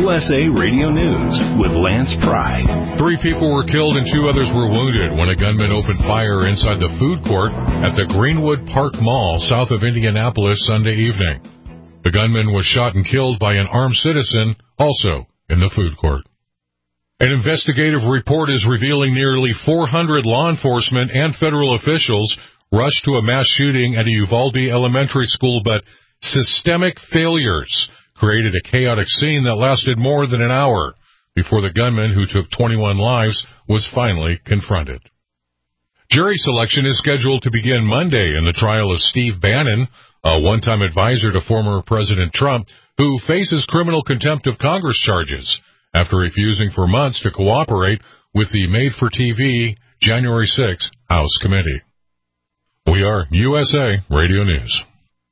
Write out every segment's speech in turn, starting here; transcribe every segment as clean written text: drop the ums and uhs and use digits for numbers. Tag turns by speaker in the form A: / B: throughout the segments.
A: USA Radio News with Lance Pry.
B: 3 people were killed and 2 others were wounded when a gunman opened fire inside the food court at the Greenwood Park Mall south of Indianapolis Sunday evening. The gunman was shot and killed by an armed citizen, also in the food court. An investigative report is revealing nearly 400 law enforcement and federal officials rushed to a mass shooting at a Uvalde elementary school, but systemic failures created a chaotic scene that lasted more than an hour before the gunman, who took 21 lives, was finally confronted. Jury selection is scheduled to begin Monday in the trial of Steve Bannon, a one-time advisor to former President Trump, who faces criminal contempt of Congress charges after refusing for months to cooperate with the Made-for-TV January 6 House Committee. We are USA Radio News.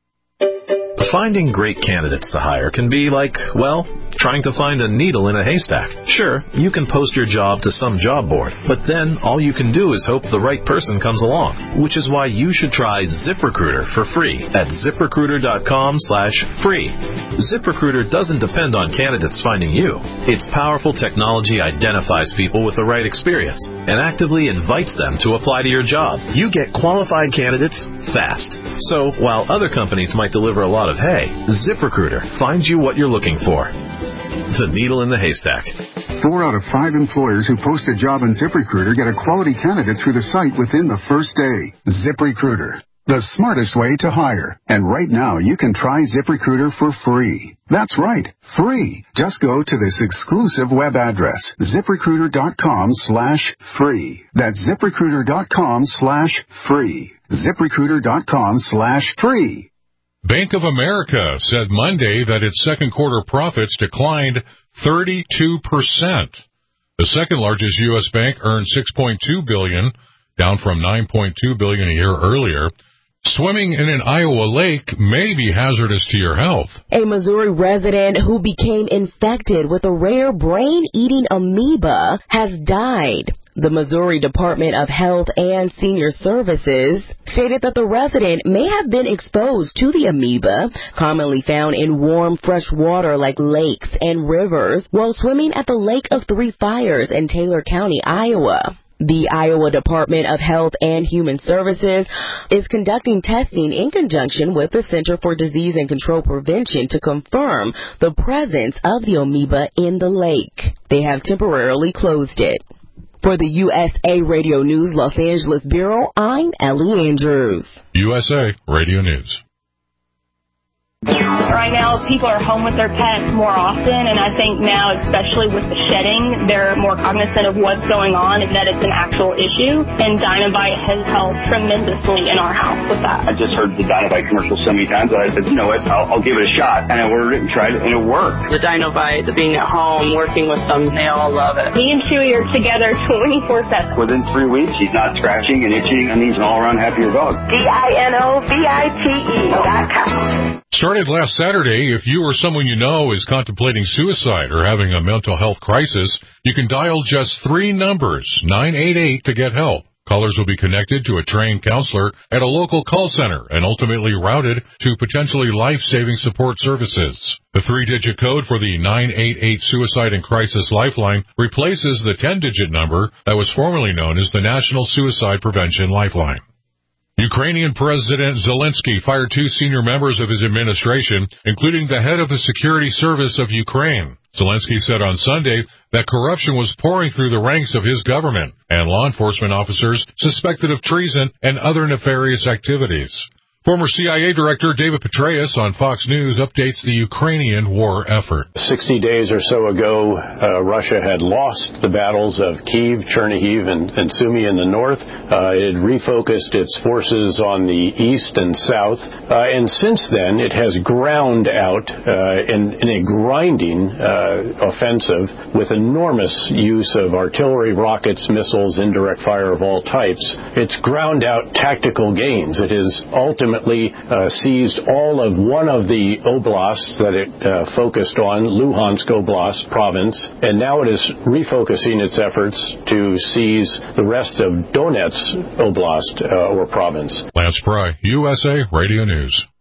C: Finding great candidates to hire can be like, well, trying to find a needle in a haystack. Sure, you can post your job to some job board, but then all you can do is hope the right person comes along, which is why you should try ZipRecruiter for free at ZipRecruiter.com/free. ZipRecruiter doesn't depend on candidates finding you. Its powerful technology identifies people with the right experience and actively invites them to apply to your job. You get qualified candidates fast. So, while other companies might deliver a lot of hay, ZipRecruiter finds you what you're looking for. The needle in the haystack.
D: 4 out of 5 employers who post a job on ZipRecruiter get a quality candidate through the site within the first day. ZipRecruiter, the smartest way to hire. And right now, you can try ZipRecruiter for free. That's right, free. Just go to this exclusive web address, ZipRecruiter.com/free. That's ZipRecruiter.com/free. ZipRecruiter.com/free.
B: Bank of America said Monday that its second quarter profits declined 32%. The second largest U.S. bank earned $6.2 billion, down from $9.2 billion a year earlier. Swimming in an Iowa lake may be hazardous to your health.
E: A Missouri resident who became infected with a rare brain-eating amoeba has died. The Missouri Department of Health and Senior Services stated that the resident may have been exposed to the amoeba, commonly found in warm, fresh water like lakes and rivers, while swimming at the Lake of Three Fires in Taylor County, Iowa. The Iowa Department of Health and Human Services is conducting testing in conjunction with the Center for Disease and Control Prevention to confirm the presence of the amoeba in the lake. They have temporarily closed it. For the USA Radio News Los Angeles Bureau, I'm Ellie Andrews.
B: USA Radio News.
F: Right now, people are home with their pets more often, and I think now, especially with the shedding, they're more cognizant of what's going on and that it's an actual issue, and Dinovite has helped tremendously in our house with that.
G: I just heard the Dinovite commercial so many times that I said, you know what, I'll give it a shot, and I ordered it and tried it, and it worked.
H: The Dinovite, the being at home, working with them, they all love it.
F: Me and Chewy are together 24/7.
G: Within 3 weeks, he's not scratching and itching, and he's an all-around happier dog.
F: DINOVITE.com.
B: Started last Saturday, if you or someone you know is contemplating suicide or having a mental health crisis, you can dial just 3 numbers, 988, to get help. Callers will be connected to a trained counselor at a local call center and ultimately routed to potentially life-saving support services. The 3-digit code for the 988 Suicide and Crisis Lifeline replaces the 10-digit number that was formerly known as the National Suicide Prevention Lifeline. Ukrainian President Zelensky fired 2 senior members of his administration, including the head of the Security Service of Ukraine. Zelensky said on Sunday that corruption was pouring through the ranks of his government, and law enforcement officers suspected of treason and other nefarious activities. Former CIA Director David Petraeus on Fox News updates the Ukrainian war effort.
I: 60 days or so ago, Russia had lost the battles of Kyiv, Chernihiv, and Sumy in the north. It refocused its forces on the east and south. And since then, it has ground out in a grinding offensive with enormous use of artillery, rockets, missiles, indirect fire of all types. It's ground out tactical gains. It has ultimately seized all of one of the oblasts that it focused on, Luhansk Oblast province, and now it is refocusing its efforts to seize the rest of Donetsk Oblast or province.
B: Lance Pry, USA Radio News.